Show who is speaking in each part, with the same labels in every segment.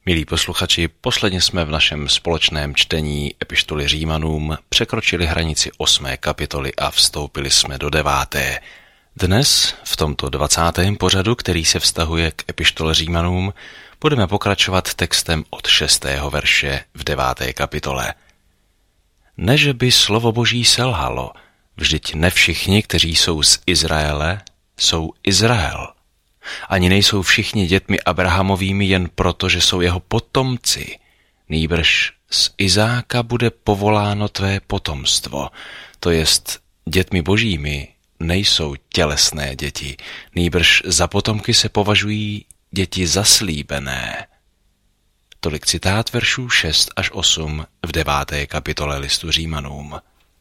Speaker 1: Milí posluchači, posledně jsme v našem společném čtení epištoly Římanům překročili hranici 8. kapitoly a vstoupili jsme do 9. Dnes, v tomto 20. pořadu, který se vztahuje k epištole Římanům, budeme pokračovat textem od 6. verše v 9. kapitole. Neže by slovo Boží selhalo, vždyť ne všichni, kteří jsou z Izraele, jsou Izrael. Ani nejsou všichni dětmi Abrahamovými jen proto, že jsou jeho potomci. Nýbrž z Izáka bude povoláno tvé potomstvo, to jest dětmi božími nejsou tělesné děti, nýbrž za potomky se považují děti zaslíbené. Tolik citát veršů 6 až 8 v 9. kapitole listu Římanům.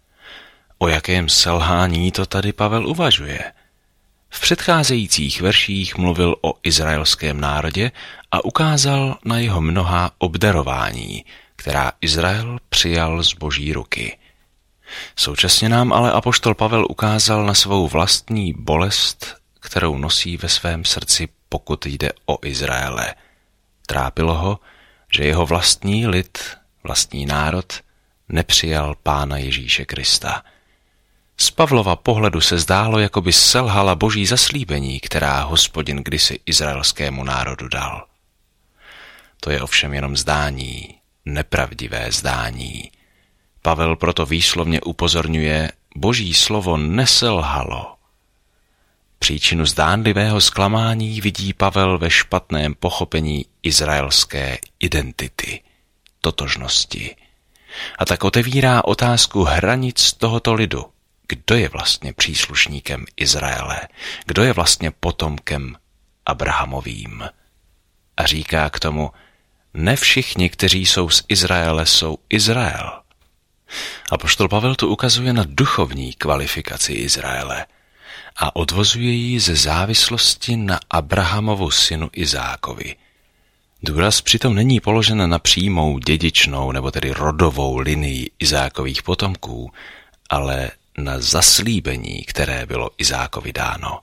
Speaker 1: O jakém selhání to tady Pavel uvažuje? V předcházejících verších mluvil o izraelském národě a ukázal na jeho mnohá obdarování, která Izrael přijal z Boží ruky. Současně nám ale apoštol Pavel ukázal na svou vlastní bolest, kterou nosí ve svém srdci, pokud jde o Izraele. Trápilo ho, že jeho vlastní lid, vlastní národ, nepřijal Pána Ježíše Krista. Z Pavlova pohledu se zdálo, jako by selhala Boží zaslíbení, která Hospodin kdysi izraelskému národu dal. To je ovšem jenom zdání, nepravdivé zdání. Pavel proto výslovně upozorňuje, Boží slovo neselhalo. Příčinu zdánlivého zklamání vidí Pavel ve špatném pochopení izraelské identity, totožnosti. A tak otevírá otázku hranic tohoto lidu. Kdo je vlastně příslušníkem Izraele? Kdo je vlastně potomkem Abrahamovým? A říká k tomu, ne všichni, kteří jsou z Izraele, jsou Izrael. Apoštol Pavel tu ukazuje na duchovní kvalifikaci Izraele a odvozuje ji ze závislosti na Abrahamovu synu Izákovi. Důraz přitom není položen na přímou dědičnou nebo tedy rodovou linii Izákových potomků, ale na zaslíbení, které bylo Izákovi dáno.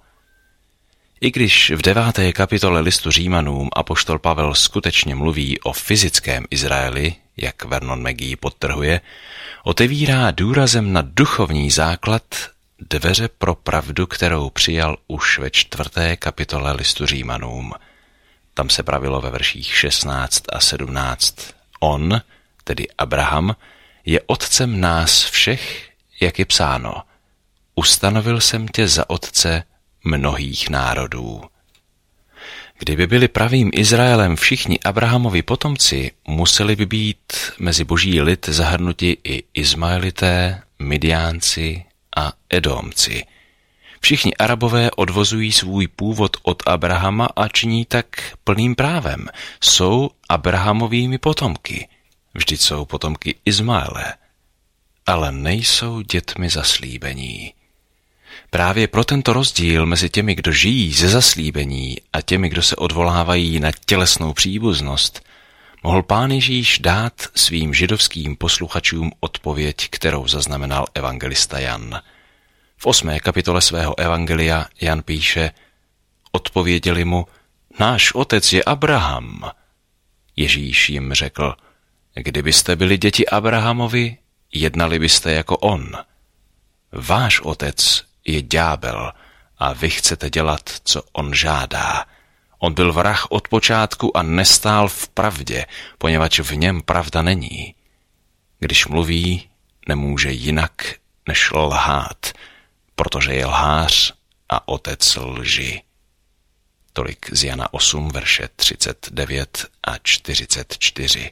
Speaker 1: I když v 9. kapitole listu Římanům apoštol Pavel skutečně mluví o fyzickém Izraeli, jak Vernon McGee podtrhuje, otevírá důrazem na duchovní základ dveře pro pravdu, kterou přijal už ve 4. kapitole listu Římanům. Tam se pravilo ve verších 16 a 17. On, tedy Abraham, je otcem nás všech, jak je psáno, ustanovil jsem tě za otce mnohých národů. Kdyby byli pravým Izraelem všichni Abrahamovi potomci, museli by být mezi boží lid zahrnuti i Izmaelité, Midiánci a Edomci. Všichni Arabové odvozují svůj původ od Abrahama a činí tak plným právem. Jsou Abrahamovými potomky. Vždyť jsou potomky Izmaele, ale nejsou dětmi zaslíbení. Právě pro tento rozdíl mezi těmi, kdo žijí ze zaslíbení a těmi, kdo se odvolávají na tělesnou příbuznost, mohl Pán Ježíš dát svým židovským posluchačům odpověď, kterou zaznamenal evangelista Jan. V 8. kapitole svého evangelia Jan píše, odpověděli mu, náš otec je Abraham. Ježíš jim řekl, kdybyste byli děti Abrahamovi, jednali byste jako on. Váš otec je ďábel a vy chcete dělat, co on žádá. On byl vrah od počátku a nestál v pravdě, poněvadž v něm pravda není. Když mluví, nemůže jinak než lhát, protože je lhář a otec lži. Tolik z Jana 8, verše 39 a 44.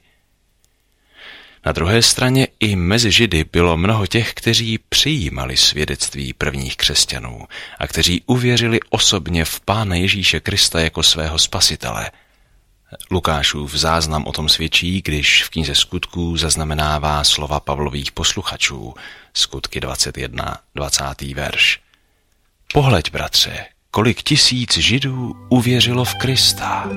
Speaker 1: Na druhé straně i mezi Židy bylo mnoho těch, kteří přijímali svědectví prvních křesťanů a kteří uvěřili osobně v Pána Ježíše Krista jako svého spasitele. Lukášův záznam o tom svědčí, když v knize Skutků zaznamenává slova Pavlových posluchačů, Skutky 21, 20. verš. Pohleď, bratře, kolik tisíc Židů uvěřilo v Krista.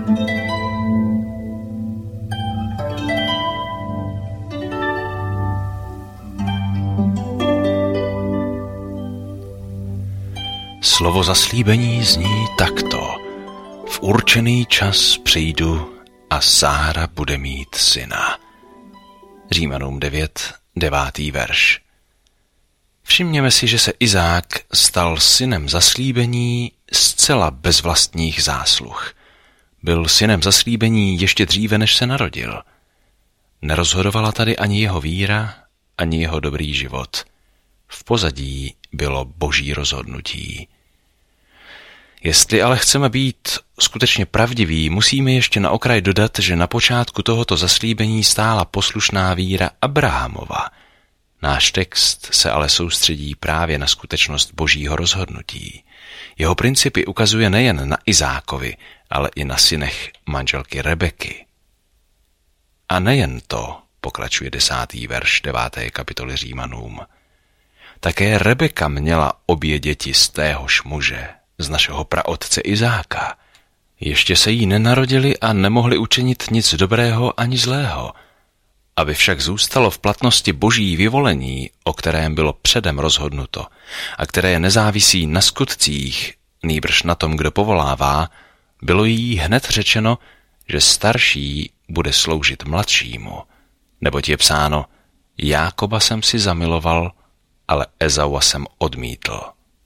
Speaker 1: Slovo zaslíbení zní takto. V určený čas přijdu a Sára bude mít syna. Římanům 9, 9. verš. Všimněme si, že se Izák stal synem zaslíbení zcela bez vlastních zásluh. Byl synem zaslíbení ještě dříve, než se narodil. Nerozhodovala tady ani jeho víra, ani jeho dobrý život. V pozadí bylo boží rozhodnutí. Jestli ale chceme být skutečně pravdiví, musíme ještě na okraj dodat, že na počátku tohoto zaslíbení stála poslušná víra Abrahamova. Náš text se ale soustředí právě na skutečnost božího rozhodnutí. Jeho principy ukazuje nejen na Izákovi, ale i na synech manželky Rebeky. A nejen to, pokračuje 10. verš 9. kapitoly Římanům. Také Rebeka měla obě děti z téhož muže, z našeho praotce Izáka. Ještě se jí nenarodili a nemohli učinit nic dobrého ani zlého. Aby však zůstalo v platnosti boží vyvolení, o kterém bylo předem rozhodnuto a které nezávisí na skutcích, nýbrž na tom, kdo povolává, bylo jí hned řečeno, že starší bude sloužit mladšímu. Neboť je psáno, Jákoba jsem si zamiloval, ale Ezaua jsem odmítl.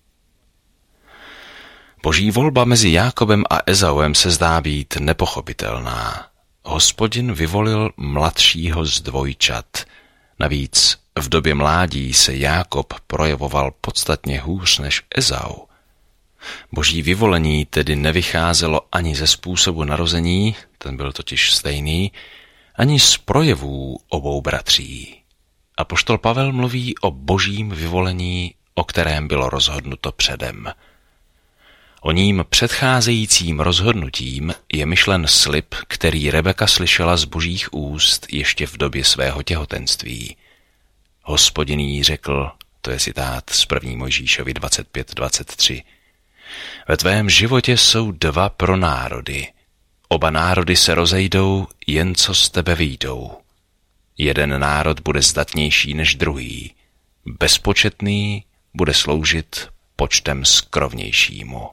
Speaker 1: Boží volba mezi Jákobem a Ezauem se zdá být nepochopitelná. Hospodin vyvolil mladšího z dvojčat. Navíc v době mládí se Jákob projevoval podstatně hůř než Ezau. Boží vyvolení tedy nevycházelo ani ze způsobu narození, ten byl totiž stejný, ani z projevů obou bratří. Apoštol Pavel mluví o božím vyvolení, o kterém bylo rozhodnuto předem. O ním předcházejícím rozhodnutím je myšlen slib, který Rebeka slyšela z božích úst ještě v době svého těhotenství. Hospodin jí řekl, to je citát z 1. Mojžíšovi 25:23. Ve tvém životě jsou dva pronárody. Oba národy se rozejdou, jen co z tebe vyjdou. Jeden národ bude zdatnější než druhý. Bezpočetný bude sloužit počtem skrovnějšímu.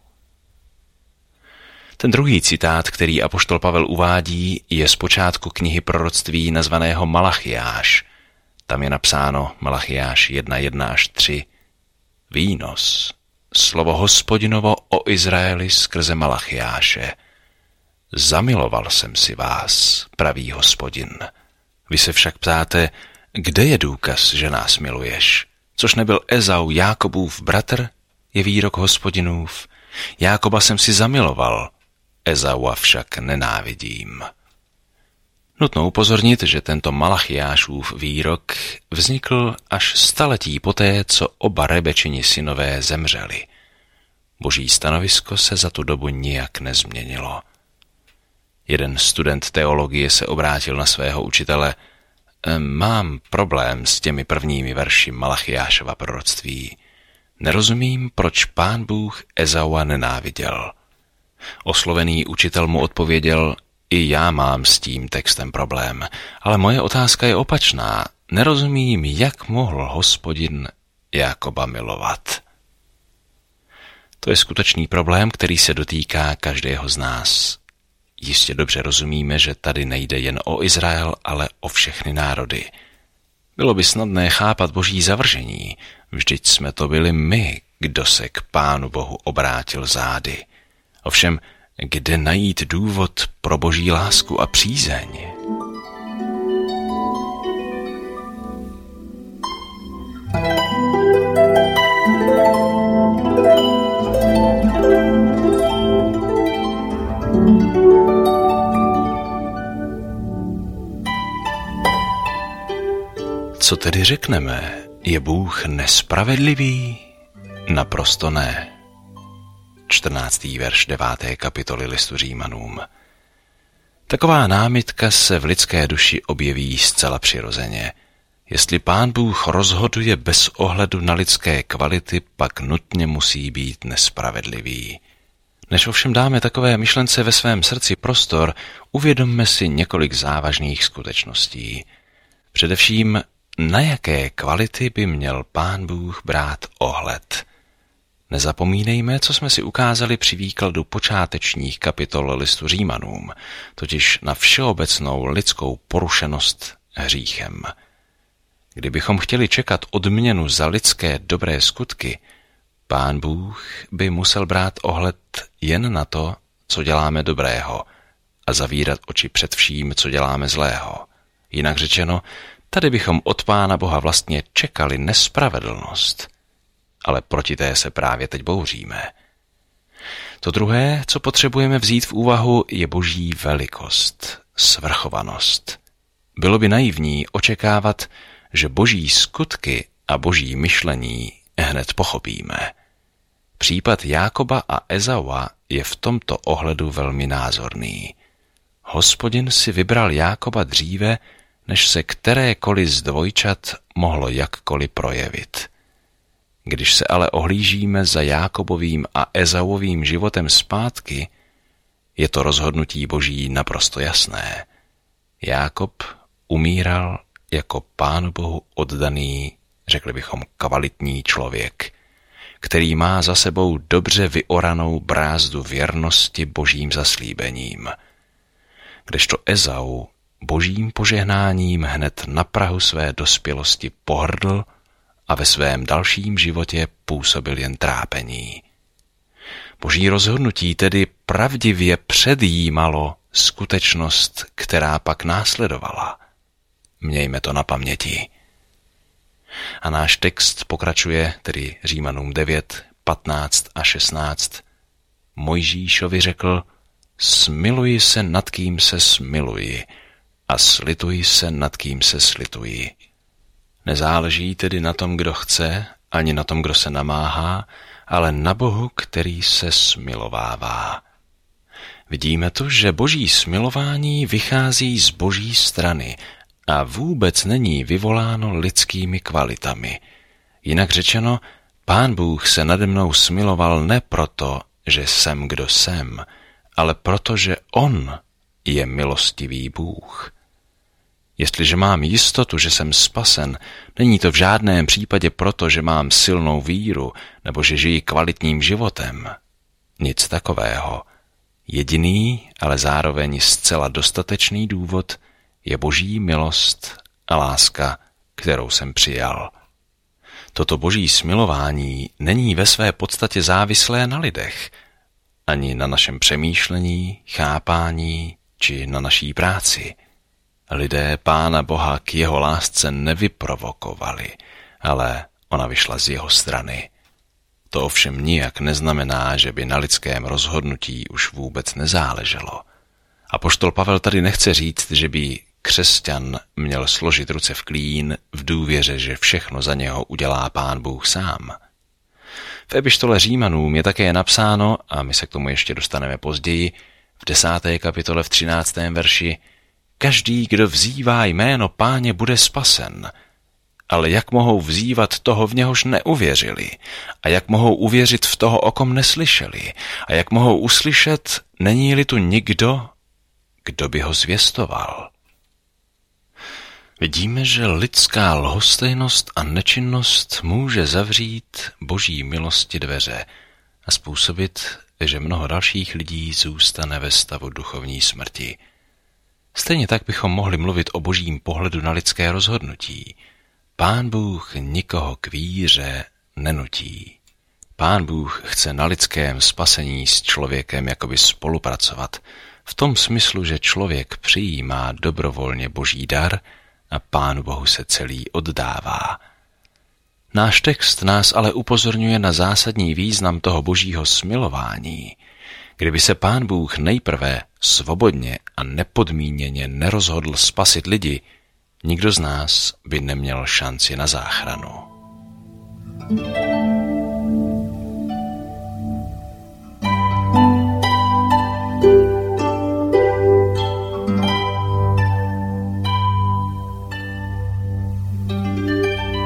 Speaker 1: Ten druhý citát, který apoštol Pavel uvádí, je z počátku knihy proroctví nazvaného Malachiáš. Tam je napsáno Malachiáš 1:1-3. Výnos. Slovo Hospodinovo o Izraeli skrze Malachiáše. Zamiloval jsem si vás, praví Hospodin. Vy se však ptáte, kde je důkaz, že nás miluješ? Což nebyl Ezau Jákobův bratr, je výrok Hospodinův. Jákoba jsem si zamiloval, Ezaua však nenávidím. Nutno upozornit, že tento Malachiášův výrok vznikl až staletí poté, co oba Rebečini synové zemřeli. Boží stanovisko se za tu dobu nijak nezměnilo. Jeden student teologie se obrátil na svého učitele. Mám problém s těmi prvními verši Malachiášova proroctví. Nerozumím, proč Pán Bůh Ezaua nenáviděl. Oslovený učitel mu odpověděl, i já mám s tím textem problém, ale moje otázka je opačná. Nerozumím, jak mohl Hospodin Jákoba milovat. To je skutečný problém, který se dotýká každého z nás. Jistě dobře rozumíme, že tady nejde jen o Izrael, ale o všechny národy. Bylo by snadné chápat boží zavržení, vždyť jsme to byli my, kdo se k Pánu Bohu obrátil zády. Ovšem, kde najít důvod pro boží lásku a přízeň? Co tedy řekneme? Je Bůh nespravedlivý? Naprosto ne. 14. verš 9. kapitoly listu Římanům. Taková námitka se v lidské duši objeví zcela přirozeně. Jestli Pán Bůh rozhoduje bez ohledu na lidské kvality, pak nutně musí být nespravedlivý. Než ovšem dáme takové myšlence ve svém srdci prostor, uvědomme si několik závažných skutečností. Především, na jaké kvality by měl Pán Bůh brát ohled. Nezapomínejme, co jsme si ukázali při výkladu počátečních kapitol listu Římanům, totiž na všeobecnou lidskou porušenost hříchem. Kdybychom chtěli čekat odměnu za lidské dobré skutky, Pán Bůh by musel brát ohled jen na to, co děláme dobrého, a zavírat oči před vším, co děláme zlého. Jinak řečeno, tady bychom od Pána Boha vlastně čekali nespravedlnost, ale proti té se právě teď bouříme. To druhé, co potřebujeme vzít v úvahu, je Boží velikost, svrchovanost. Bylo by naivní očekávat, že Boží skutky a Boží myšlení hned pochopíme. Případ Jákoba a Ezaua je v tomto ohledu velmi názorný. Hospodin si vybral Jákoba dříve, než se kterékoliv z dvojčat mohlo jakkoliv projevit. Když se ale ohlížíme za Jákobovým a Ezauovým životem zpátky, je to rozhodnutí Boží naprosto jasné. Jákob umíral jako Pánu Bohu oddaný, řekli bychom kvalitní člověk, který má za sebou dobře vyoranou brázdu věrnosti Božím zaslíbením. Kdežto Ezau Božím požehnáním hned na prahu své dospělosti pohrdl a ve svém dalším životě působil jen trápení. Boží rozhodnutí tedy pravdivě předjímalo skutečnost, která pak následovala. Mějme to na paměti. A náš text pokračuje, tedy Římanům 9, 15 a 16. Mojžíšovi řekl: smiluji se nad kým se smiluji a slituji se nad kým se slituji. Nezáleží tedy na tom, kdo chce, ani na tom, kdo se namáhá, ale na Bohu, který se smilovává. Vidíme tu, že Boží smilování vychází z Boží strany a vůbec není vyvoláno lidskými kvalitami. Jinak řečeno, Pán Bůh se nade mnou smiloval ne proto, že jsem kdo jsem, ale proto, že On je milostivý Bůh. Jestliže mám jistotu, že jsem spasen, není to v žádném případě proto, že mám silnou víru nebo že žiji kvalitním životem. Nic takového. Jediný, ale zároveň zcela dostatečný důvod je Boží milost a láska, kterou jsem přijal. Toto Boží smilování není ve své podstatě závislé na lidech, ani na našem přemýšlení, chápání či na naší práci. Lidé Pána Boha k jeho lásce nevyprovokovali, ale ona vyšla z jeho strany. To ovšem nijak neznamená, že by na lidském rozhodnutí už vůbec nezáleželo. Apoštol Pavel tady nechce říct, že by křesťan měl složit ruce v klín v důvěře, že všechno za něho udělá Pán Bůh sám. V epištole Římanům je také napsáno, a my se k tomu ještě dostaneme později, v 10. kapitole v 13. verši: každý, kdo vzývá jméno Páně, bude spasen. Ale jak mohou vzývat toho, v něhož neuvěřili? A jak mohou uvěřit v toho, o kom neslyšeli? A jak mohou uslyšet, není-li tu nikdo, kdo by ho zvěstoval? Vidíme, že lidská lhostejnost a nečinnost může zavřít Boží milosti dveře a způsobit, že mnoho dalších lidí zůstane ve stavu duchovní smrti. Stejně tak bychom mohli mluvit o Božím pohledu na lidské rozhodnutí. Pán Bůh nikoho k víře nenutí. Pán Bůh chce na lidském spasení s člověkem jakoby spolupracovat, v tom smyslu, že člověk přijímá dobrovolně Boží dar a Pánu Bohu se celý oddává. Náš text nás ale upozorňuje na zásadní význam toho Božího smilování. Kdyby se Pán Bůh nejprve svobodně a nepodmíněně nerozhodl spasit lidi, nikdo z nás by neměl šanci na záchranu.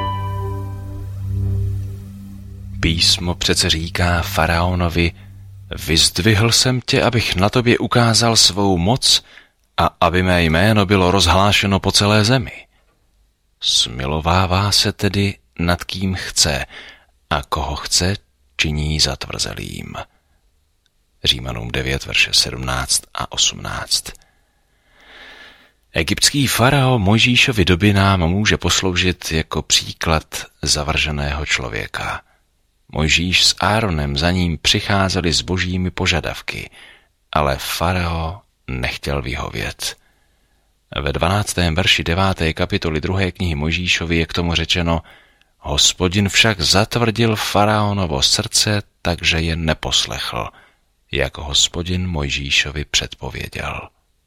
Speaker 1: Písmo přece říká faraonovi: Vyzdvihl jsem tě, abych na tobě ukázal svou moc a aby mé jméno bylo rozhlášeno po celé zemi. Smilovává se tedy nad kým chce a koho chce, činí zatvrzelým. Římanům 9, verše 17 a 18. Egyptský farao Mojžíšovy doby nám může posloužit jako příklad zavrženého člověka. Mojžíš s Áronem za ním přicházeli s božími požadavky, ale farao nechtěl vyhovět. Ve 12. verši 9. kapitoly 2. knihy Mojžíšovy je k tomu řečeno: Hospodin však zatvrdil faraonovo srdce, takže je neposlechl, jako Hospodin Mojžíšovi předpověděl.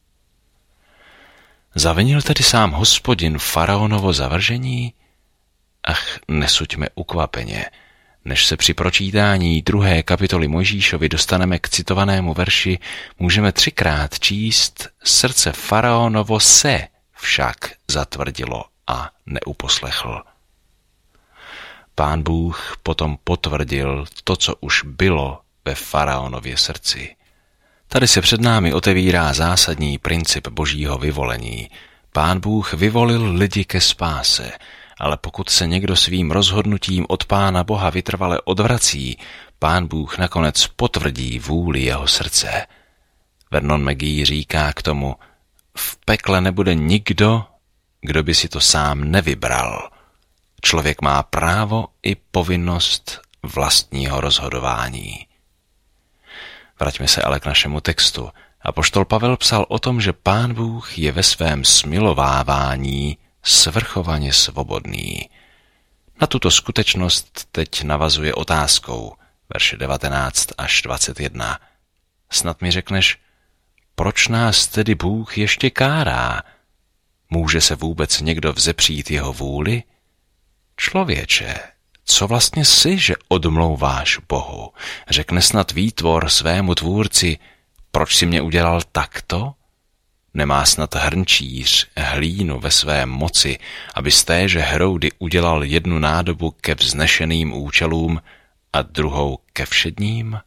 Speaker 1: Zavinil tedy sám Hospodin faraonovo zavržení? Ach, nesuďme ukvapeně, než se při pročítání 2. kapitoly Mojžíšovi dostaneme k citovanému verši, můžeme 3krát číst: srdce faraonovo se však zatvrdilo a neuposlechl. Pán Bůh potom potvrdil to, co už bylo ve faraonově srdci. Tady se před námi otevírá zásadní princip božího vyvolení. Pán Bůh vyvolil lidi ke spáse, ale pokud se někdo svým rozhodnutím od Pána Boha vytrvale odvrací, Pán Bůh nakonec potvrdí vůli jeho srdce. Vernon McGee říká k tomu: v pekle nebude nikdo, kdo by si to sám nevybral. Člověk má právo i povinnost vlastního rozhodování. Vraťme se ale k našemu textu. Apoštol Pavel psal o tom, že Pán Bůh je ve svém smilovávání svrchovaně svobodný. Na tuto skutečnost teď navazuje otázkou, verše 19 až 21. Snad mi řekneš, proč nás tedy Bůh ještě kárá? Může se vůbec někdo vzepřít jeho vůli? Člověče, co vlastně jsi, že odmlouváš Bohu? Řekne snad výtvor svému tvůrci: proč si mě udělal takto? Nemá snad hrnčíř hlínu ve své moci, aby z téže hroudy udělal jednu nádobu ke vznešeným účelům a druhou ke všedním?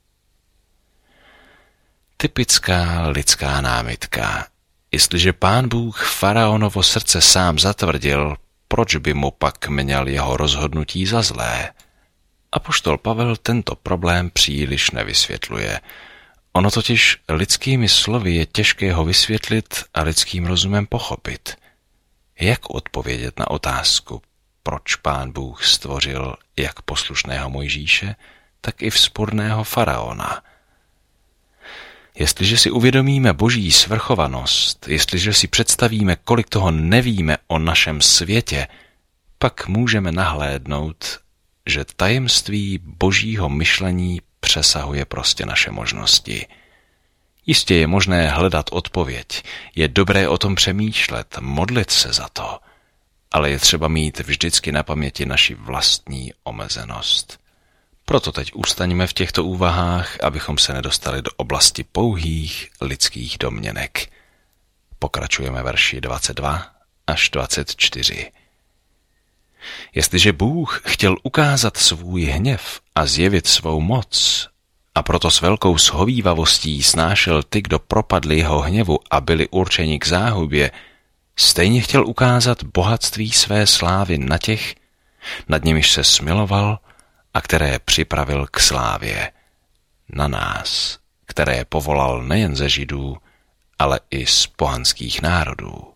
Speaker 1: Typická lidská námitka. Jestliže Pán Bůh faraonovo srdce sám zatvrdil, proč by mu pak měl jeho rozhodnutí za zlé? Apoštol Pavel tento problém příliš nevysvětluje. Ono totiž lidskými slovy je těžké ho vysvětlit a lidským rozumem pochopit. Jak odpovědět na otázku, proč Pán Bůh stvořil jak poslušného Mojžíše, tak i vzpurného faraona? Jestliže si uvědomíme boží svrchovanost, jestliže si představíme, kolik toho nevíme o našem světě, pak můžeme nahlédnout, že tajemství božího myšlení přesahuje prostě naše možnosti. Jistě je možné hledat odpověď, je dobré o tom přemýšlet, modlit se za to, ale je třeba mít vždycky na paměti naši vlastní omezenost. Proto teď ustaňme v těchto úvahách, abychom se nedostali do oblasti pouhých lidských domněnek. Pokračujeme verši 22 až 24. Jestliže Bůh chtěl ukázat svůj hněv a zjevit svou moc, a proto s velkou shovívavostí snášel ty, kdo propadli jeho hněvu a byli určeni k záhubě, stejně chtěl ukázat bohatství své slávy na těch, nad nimiž se smiloval a které připravil k slávě. Na nás, které povolal nejen ze Židů, ale i z pohanských národů.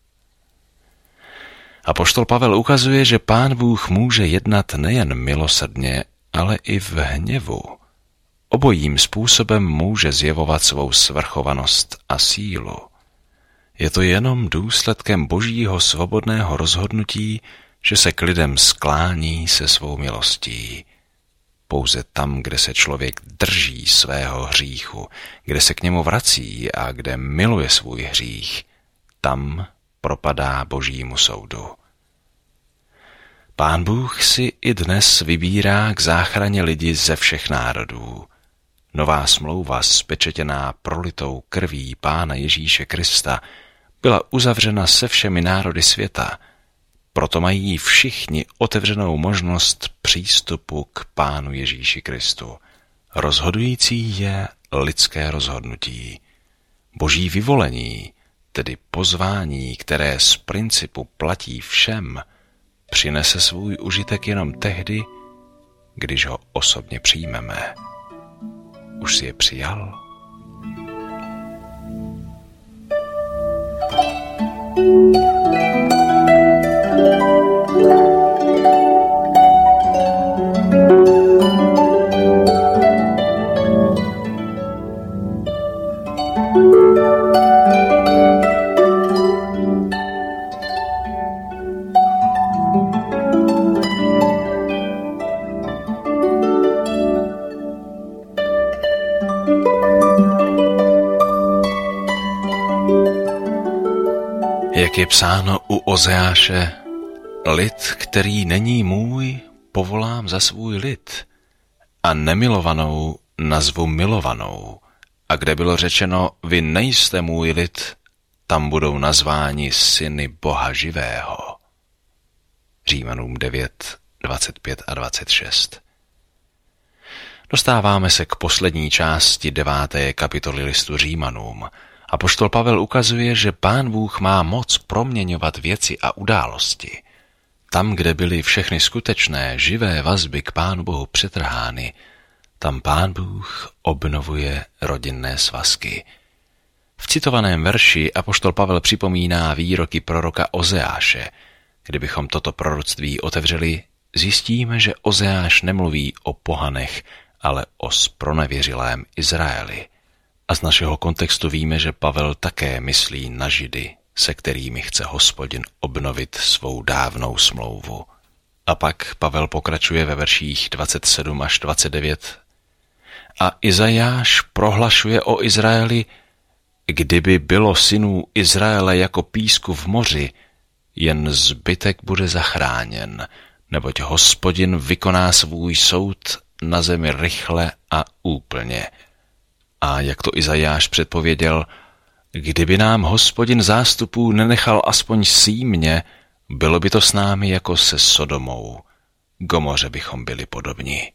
Speaker 1: Apoštol Pavel ukazuje, že Pán Bůh může jednat nejen milosrdně, ale i v hněvu. Obojím způsobem může zjevovat svou svrchovanost a sílu. Je to jenom důsledkem božího svobodného rozhodnutí, že se k lidem sklání se svou milostí. Pouze tam, kde se člověk drží svého hříchu, kde se k němu vrací a kde miluje svůj hřích, tam propadá božímu soudu. Pán Bůh si i dnes vybírá k záchraně lidi ze všech národů. Nová smlouva spečetěná prolitou krví Pána Ježíše Krista byla uzavřena se všemi národy světa, proto mají všichni otevřenou možnost přístupu k Pánu Ježíši Kristu. Rozhodující je lidské rozhodnutí. Boží vyvolení, tedy pozvání, které z principu platí všem, přinese svůj užitek jenom tehdy, když ho osobně přijmeme. Už si je přijal? Jak je psáno u Ozeáše, lid, který není můj, povolám za svůj lid a nemilovanou nazvu milovanou. A kde bylo řečeno, vy nejste můj lid, tam budou nazváni syny Boha živého. Římanům 9, 25 a 26. Dostáváme se k poslední části 9. kapitoly listu Římanům. Apoštol Pavel ukazuje, že Pán Bůh má moc proměňovat věci a události. Tam, kde byly všechny skutečné, živé vazby k Pánu Bohu přetrhány, tam Pán Bůh obnovuje rodinné svazky. V citovaném verši apoštol Pavel připomíná výroky proroka Ozeáše. Kdybychom toto proroctví otevřeli, zjistíme, že Ozeáš nemluví o pohanech, ale o zpronevěřilém Izraeli. A z našeho kontextu víme, že Pavel také myslí na Židy, se kterými chce Hospodin obnovit svou dávnou smlouvu. A pak Pavel pokračuje ve verších 27 až 29. A Izajáš prohlašuje o Izraeli, kdyby bylo synů Izraele jako písku v moři, jen zbytek bude zachráněn, neboť Hospodin vykoná svůj soud na zemi rychle a úplně. A jak to Izajáš předpověděl, kdyby nám Hospodin zástupů nenechal aspoň símě, bylo by to s námi jako se Sodomou. Gomoře bychom byli podobni.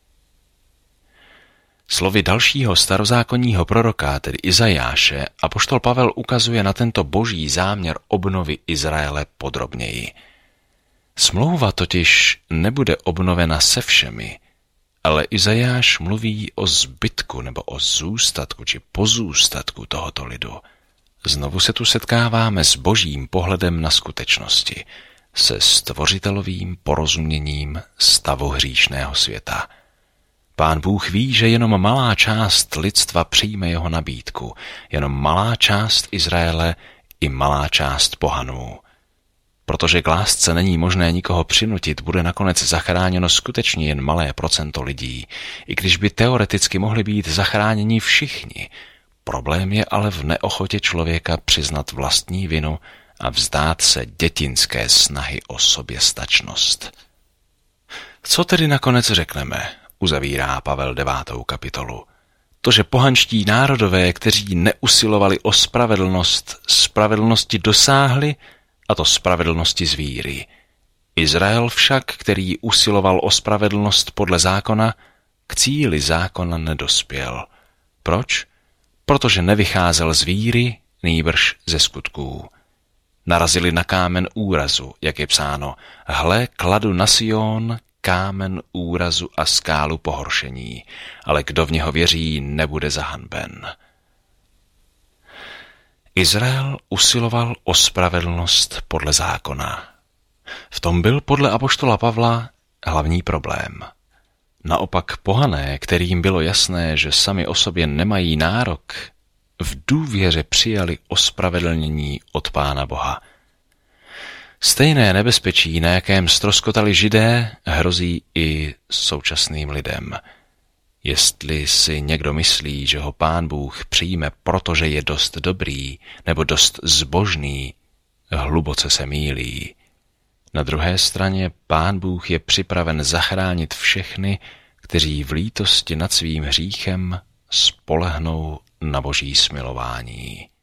Speaker 1: Slovy dalšího starozákonního proroka, tedy Izajáše, apoštol Pavel ukazuje na tento boží záměr obnovy Izraele podrobněji. Smlouva totiž nebude obnovena se všemi, ale Izajáš mluví o zbytku nebo o zůstatku či pozůstatku tohoto lidu. Znovu se tu setkáváme s božím pohledem na skutečnosti, se stvořitelovým porozuměním stavu hříšného světa. Pán Bůh ví, že jenom malá část lidstva přijme jeho nabídku, jenom malá část Izraele i malá část pohanů. Protože k lásce není možné nikoho přinutit, bude nakonec zachráněno skutečně jen malé procento lidí, i když by teoreticky mohli být zachráněni všichni. Problém je ale v neochotě člověka přiznat vlastní vinu a vzdát se dětinské snahy o soběstačnost. Co tedy nakonec řekneme, uzavírá Pavel 9. kapitolu. To, že pohanští národové, kteří neusilovali o spravedlnost, spravedlnosti dosáhli, a to spravedlnosti z víry. Izrael však, který usiloval o spravedlnost podle zákona, k cíli zákona nedospěl. Proč? Protože nevycházel z víry, nýbrž ze skutků. Narazili na kámen úrazu, jak je psáno, hle, kladu na Sion kámen úrazu a skálu pohoršení, ale kdo v něho věří, nebude zahanben. Izrael usiloval o spravedlnost podle zákona. V tom byl podle apoštola Pavla hlavní problém. Naopak pohané, kterým bylo jasné, že sami o sobě nemají nárok, v důvěře přijali ospravedlnění od Pána Boha. Stejné nebezpečí, na jakém ztroskotali Židé, hrozí i současným lidem. Jestli si někdo myslí, že ho Pán Bůh přijme, protože je dost dobrý nebo dost zbožný, hluboce se mýlí. Na druhé straně Pán Bůh je připraven zachránit všechny, kteří v lítosti nad svým hříchem spolehnou na boží smilování.